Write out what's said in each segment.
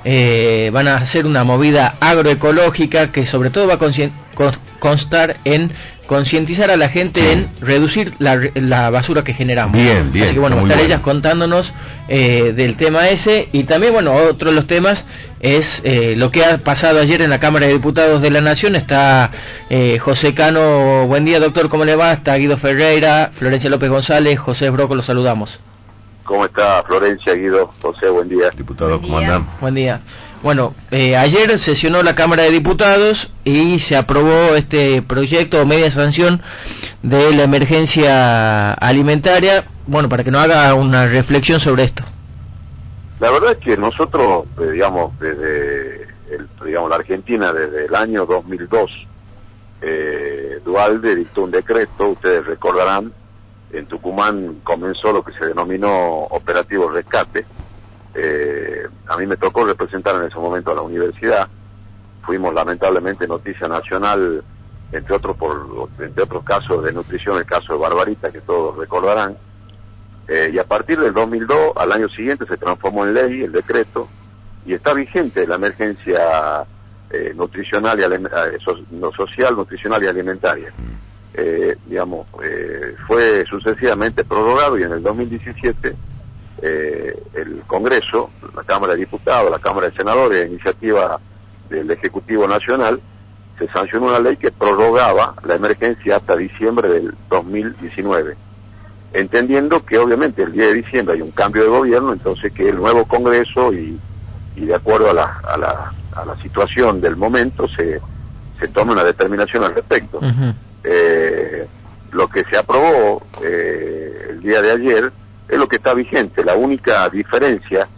van a hacer una movida agroecológica que sobre todo va a constar en concientizar a la gente en reducir la basura que generamos. Bien. Así que bueno, estar ellas contándonos del tema ese, y también bueno, otro de los temas es lo que ha pasado ayer en la Cámara de Diputados de la Nación. Está José Cano, buen día doctor, ¿cómo le va? Está Guido Ferreira, Florencia López González, José Broco, los saludamos. ¿Cómo está Florencia, Guido, José, buen día? Diputado, ¿cómo andan? Buen día. Bueno, ayer sesionó la Cámara de Diputados y se aprobó este proyecto o media sanción de la emergencia alimentaria. Bueno, para que nos haga una reflexión sobre esto. La verdad es que nosotros, digamos, desde la Argentina, desde el año 2002, Duhalde dictó un decreto, ustedes recordarán, en Tucumán comenzó lo que se denominó Operativo Rescate. A mí me tocó representar en ese momento a la universidad. Fuimos lamentablemente noticia nacional, entre otros casos de nutrición, el caso de Barbarita, que todos recordarán. Y a partir del 2002, al año siguiente, se transformó en ley el decreto, y está vigente la emergencia nutricional social, nutricional y alimentaria. Fue sucesivamente prorrogado, y en el 2017 el Congreso, la Cámara de Diputados, la Cámara de Senadores, a iniciativa del Ejecutivo Nacional, se sancionó una ley que prorrogaba la emergencia hasta diciembre del 2019, entendiendo que obviamente el día de diciembre hay un cambio de gobierno, entonces que el nuevo Congreso y de acuerdo a la situación del momento se tome una determinación al respecto. Uh-huh. Lo que se aprobó el día de ayer es lo que está vigente. La única diferencia,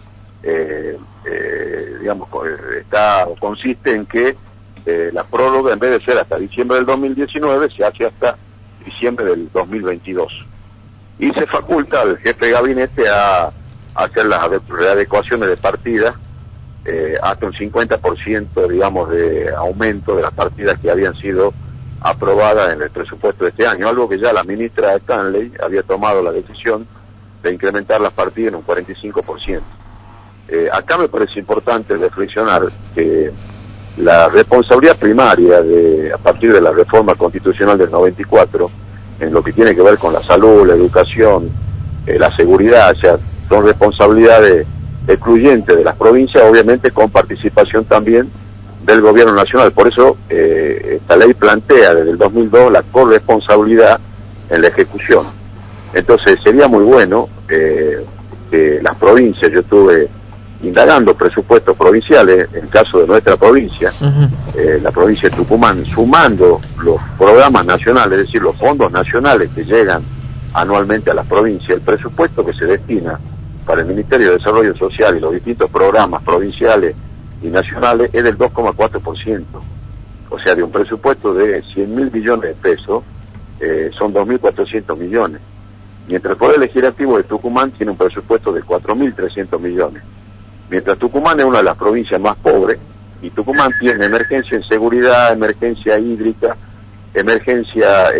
consiste en que la prórroga, en vez de ser hasta diciembre del 2019, se hace hasta diciembre del 2022. Y se faculta al jefe de gabinete a hacer las readecuaciones de partidas hasta un 50%, digamos, de aumento de las partidas que habían sido aprobadas en el presupuesto de este año, algo que ya la ministra Stanley había tomado la decisión de incrementar las partidas en un 45%. Acá me parece importante reflexionar que la responsabilidad primaria a partir de la reforma constitucional del 94, en lo que tiene que ver con la salud, la educación, la seguridad, o sea, son responsabilidades excluyentes de las provincias, obviamente con participación también del gobierno nacional. Por eso esta ley plantea desde el 2002 la corresponsabilidad en la ejecución. Entonces sería muy bueno que las provincias, yo estuve indagando presupuestos provinciales, en el caso de nuestra provincia, la provincia de Tucumán, sumando los programas nacionales, es decir, los fondos nacionales que llegan anualmente a las provincias, el presupuesto que se destina para el Ministerio de Desarrollo Social y los distintos programas provinciales y nacionales es del 2,4%. O sea, de un presupuesto de 100.000 millones de pesos, son 2.400 millones. Mientras el Poder Legislativo de Tucumán tiene un presupuesto de 4.300 millones. Mientras Tucumán es una de las provincias más pobres, y Tucumán tiene emergencia en seguridad, emergencia hídrica, emergencia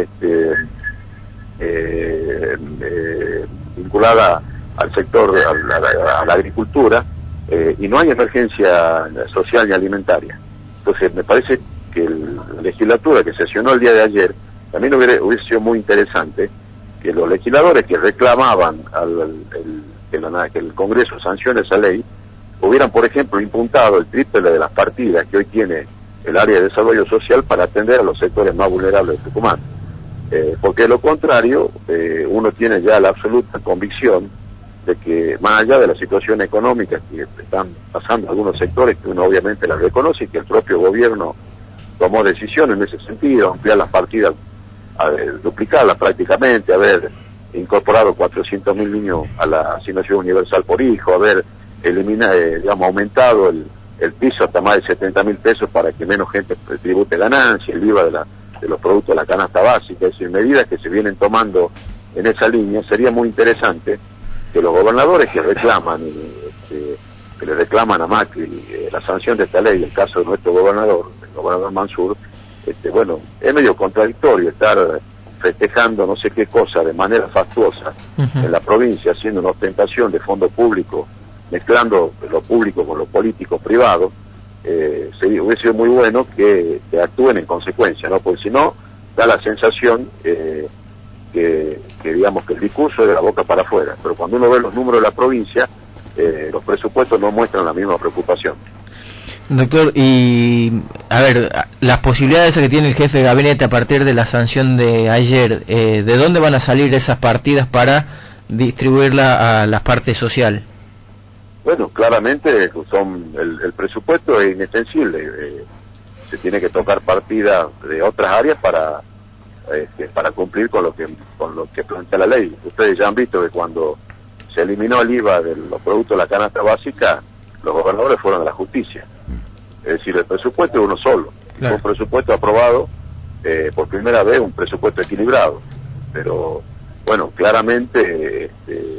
vinculada al sector, a la agricultura, y no hay emergencia social ni alimentaria. Entonces me parece que la legislatura que sesionó el día de ayer, también hubiese sido muy interesante que los legisladores que reclamaban que el Congreso sancione esa ley, hubieran, por ejemplo, impuntado el triple de las partidas que hoy tiene el área de desarrollo social para atender a los sectores más vulnerables de Tucumán. Porque de lo contrario, uno tiene ya la absoluta convicción de que, más allá de la situación económica que están pasando algunos sectores, que uno obviamente las reconoce, y que el propio gobierno tomó decisiones en ese sentido, ampliar las partidas, duplicarlas prácticamente, haber incorporado 400.000 niños a la asignación universal por hijo, haber aumentado el piso hasta más de 70.000 pesos para que menos gente tribute ganancia, el IVA de los productos de la canasta básica, es decir, medidas que se vienen tomando en esa línea. Sería muy interesante que los gobernadores que reclaman, que le reclaman a Macri la sanción de esta ley, el caso de nuestro gobernador, el gobernador Mansur, es medio contradictorio estar festejando no sé qué cosa de manera fastuosa en la provincia, haciendo una ostentación de fondo público mezclando lo público con lo político privado, hubiese sido muy bueno que actúen en consecuencia, ¿no? Porque si no, da la sensación que digamos que el discurso es de la boca para afuera, pero cuando uno ve los números de la provincia, los presupuestos no muestran la misma preocupación. Doctor, y a ver, las posibilidades que tiene el jefe de gabinete a partir de la sanción de ayer, ¿de dónde van a salir esas partidas para distribuirla a la parte social? Bueno, claramente son el presupuesto es inextensible, se tiene que tocar partida de otras áreas para cumplir con lo que plantea la ley. Ustedes ya han visto que cuando se eliminó el IVA de los productos de la canasta básica, los gobernadores fueron a la justicia. Es decir, el presupuesto es uno solo. Claro. Un presupuesto aprobado por primera vez, un presupuesto equilibrado. Pero, bueno, claramente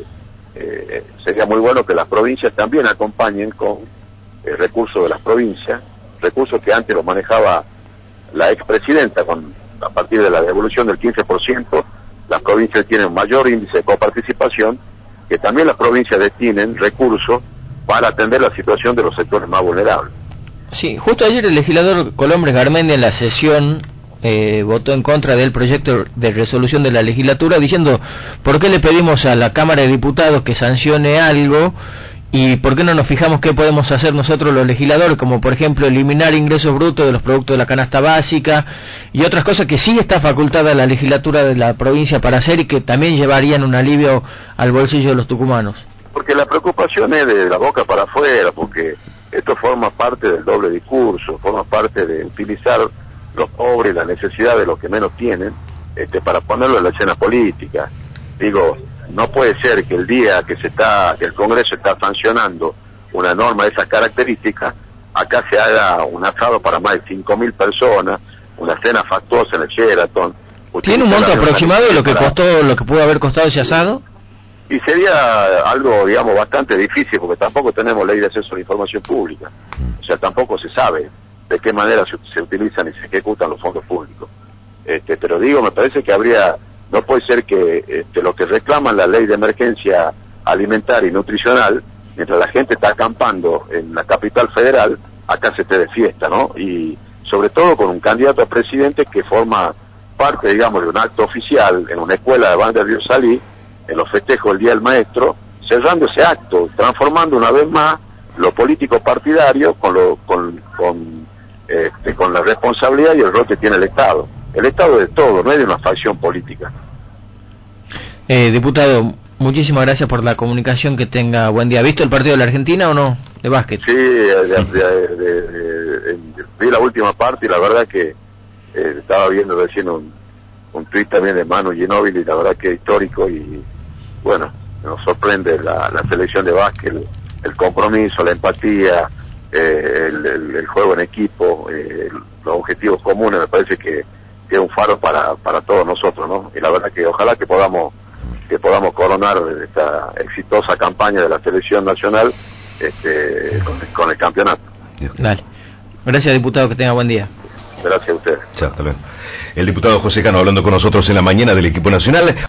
sería muy bueno que las provincias también acompañen con recursos de las provincias, recursos que antes los manejaba la expresidenta, a partir de la devolución del 15%, las provincias tienen mayor índice de coparticipación, que también las provincias destinen recursos para atender la situación de los sectores más vulnerables. Sí, justo ayer el legislador Colombres Garmendia en la sesión votó en contra del proyecto de resolución de la legislatura, diciendo ¿por qué le pedimos a la Cámara de Diputados que sancione algo y por qué no nos fijamos qué podemos hacer nosotros los legisladores, como por ejemplo eliminar ingresos brutos de los productos de la canasta básica y otras cosas que sí está facultada la legislatura de la provincia para hacer y que también llevarían un alivio al bolsillo de los tucumanos? Porque la preocupación es de la boca para afuera, porque esto forma parte del doble discurso, forma parte de utilizar los pobres, la necesidad de los que menos tienen, para ponerlo en la escena política. Digo, no puede ser que el día que el Congreso está sancionando una norma de esas características, acá se haga un asado para más de 5.000 personas, una cena fastuosa en el Sheraton. ¿Tiene un monto aproximado de lo que costó, lo que pudo haber costado ese asado? Y sería algo, digamos, bastante difícil, porque tampoco tenemos ley de acceso a la información pública. O sea, tampoco se sabe de qué manera se utilizan y se ejecutan los fondos públicos. Pero digo, me parece que no puede ser que lo que reclaman la ley de emergencia alimentaria y nutricional, mientras la gente está acampando en la capital federal, acá se esté de fiesta, ¿no? Y sobre todo con un candidato a presidente que forma parte, digamos, de un acto oficial en una escuela de Banda de Salí, en los festejos del Día del Maestro, cerrando ese acto, transformando una vez más lo político partidario con la responsabilidad y el rol que tiene el Estado. El Estado es de todo, no es de una facción política. Diputado, muchísimas gracias por la comunicación, que tenga buen día. ¿Ha visto el partido de la Argentina o no? De básquet. Sí, vi la última parte y la verdad que estaba viendo recién un tuit también de Manu Ginóbili, y la verdad que es histórico y bueno, nos sorprende la selección de básquet, el compromiso, la empatía, el juego en equipo, los objetivos comunes. Me parece que es un faro para todos nosotros, ¿no? Y la verdad que ojalá que podamos coronar esta exitosa campaña de la selección nacional con el campeonato. Dale. Gracias, diputado, que tenga buen día. Gracias a ustedes. Chao, hasta luego. El diputado José Cano hablando con nosotros en la mañana del equipo nacional.